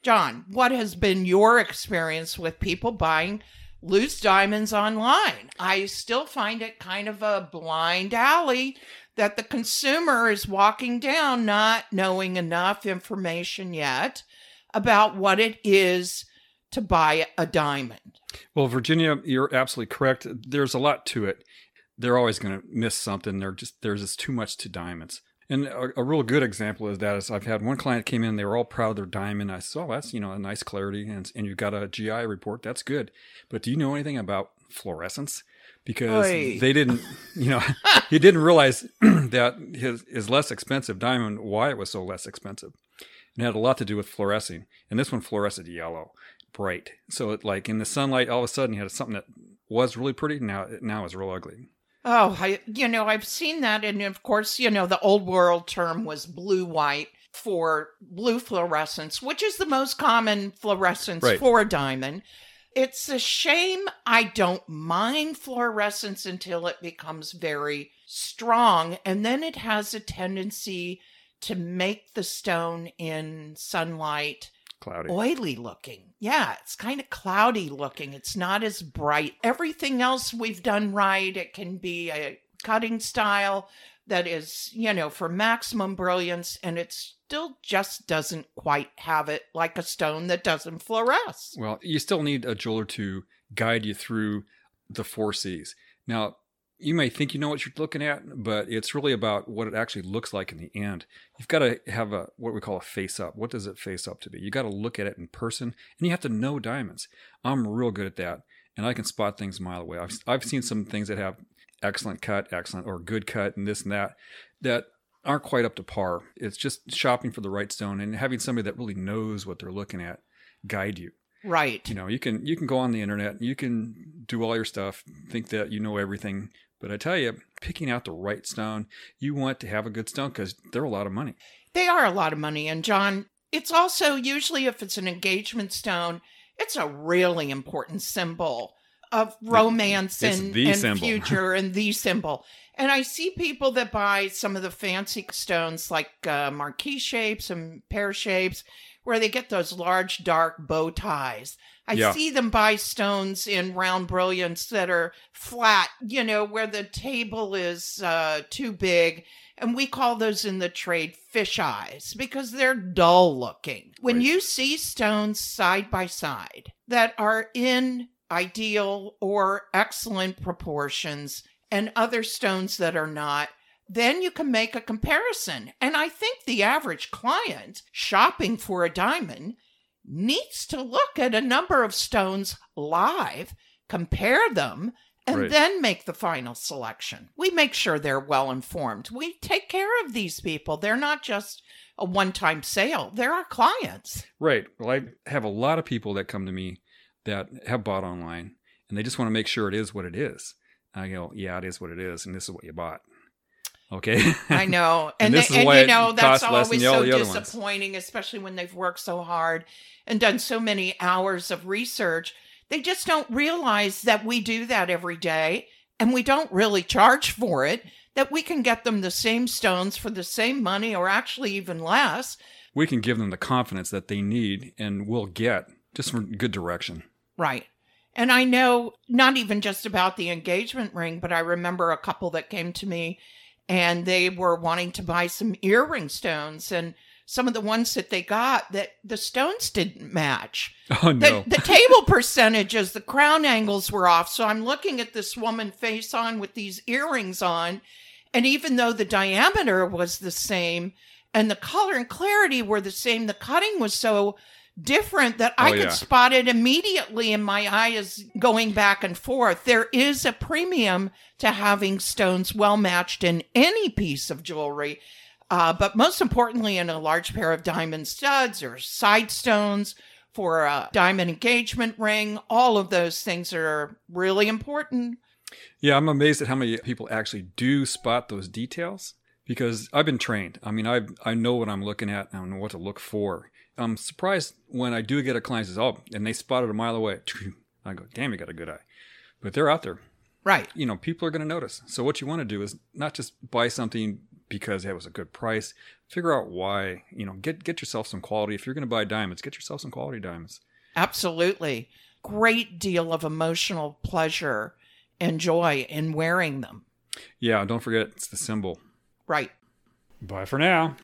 John, what has been your experience with people buying loose diamonds online? I still find it kind of a blind alley that the consumer is walking down not knowing enough information yet about what it is to buy a diamond. Well, Virginia, you're absolutely correct. There's a lot to it. They're always going to miss something. There's just too much to diamonds. And a real good example of that is I've had one client came in, they were all proud of their diamond. I said, oh, that's, a nice clarity. And you've got a GI report. That's good. But do you know anything about fluorescence? Because they didn't, he didn't realize that his less expensive diamond, why it was so less expensive. It had a lot to do with fluorescing. And this one fluoresced yellow, bright. So it, like in the sunlight, all of a sudden you had something that was really pretty. Now it's real ugly. Oh, I've seen that. And of course, the old world term was blue-white for blue fluorescence, which is the most common fluorescence for a diamond. It's a shame I don't mind fluorescence until it becomes very strong. And then it has a tendency to make the stone in sunlight cloudy, oily looking. Yeah, it's kind of cloudy looking. It's not as bright. Everything else we've done right. It can be a cutting style that is, for maximum brilliance, and it still just doesn't quite have it like a stone that doesn't fluoresce. Well, you still need a jeweler to guide you through the 4 C's. Now, you may think you know what you're looking at, but it's really about what it actually looks like in the end. You've got to have what we call a face up. What does it face up to be? You got to look at it in person, and you have to know diamonds. I'm real good at that, and I can spot things a mile away. I've seen some things that have excellent or good cut, and this and that aren't quite up to par. It's just shopping for the right stone and having somebody that really knows what they're looking at guide you. Right. You can go on the internet, you can do all your stuff, think that you know everything. But I tell you, picking out the right stone, you want to have a good stone because they're a lot of money. They are a lot of money. And John, it's also usually if it's an engagement stone, it's a really important symbol of romance and future and the symbol. And I see people that buy some of the fancy stones like marquise shapes and pear shapes where they get those large dark bow ties. I see them buy stones in round brilliance that are flat, where the table is too big. And we call those in the trade fish eyes because they're dull looking. When you see stones side by side that are in ideal or excellent proportions and other stones that are not, then you can make a comparison. And I think the average client shopping for a diamond needs to look at a number of stones live, compare them, and then make the final selection. We make sure they're well informed. We take care of these people. They're not just a one-time sale. They're our clients. Right. Well, I have a lot of people that come to me that have bought online, and they just want to make sure it is what it is. I go, yeah, it is what it is, and this is what you bought. Okay. I know. And that's always so disappointing, especially when they've worked so hard and done so many hours of research. They just don't realize that we do that every day and we don't really charge for it, that we can get them the same stones for the same money or actually even less. We can give them the confidence that they need and will get just from good direction. Right. And I know not even just about the engagement ring, but I remember a couple that came to me and they were wanting to buy some earring stones, and some of the ones that they got, that the stones didn't match. Oh, no. The table percentages, the crown angles were off. So I'm looking at this woman face on with these earrings on, and even though the diameter was the same and the color and clarity were the same, the cutting was so different that I could spot it immediately, and my eye is going back and forth. There is a premium to having stones well matched in any piece of jewelry, but most importantly in a large pair of diamond studs or side stones for a diamond engagement ring. All of those things are really important. Yeah, I'm amazed at how many people actually do spot those details because I've been trained. I mean, I know what I'm looking at and I know what to look for. I'm surprised when I do get a client who says, oh, and they spot it a mile away. I go, damn, you got a good eye. But they're out there. Right. People are going to notice. So what you want to do is not just buy something because it was a good price. Figure out why. Get yourself some quality. If you're going to buy diamonds, get yourself some quality diamonds. Absolutely. Great deal of emotional pleasure and joy in wearing them. Yeah, don't forget, it's the symbol. Right. Bye for now.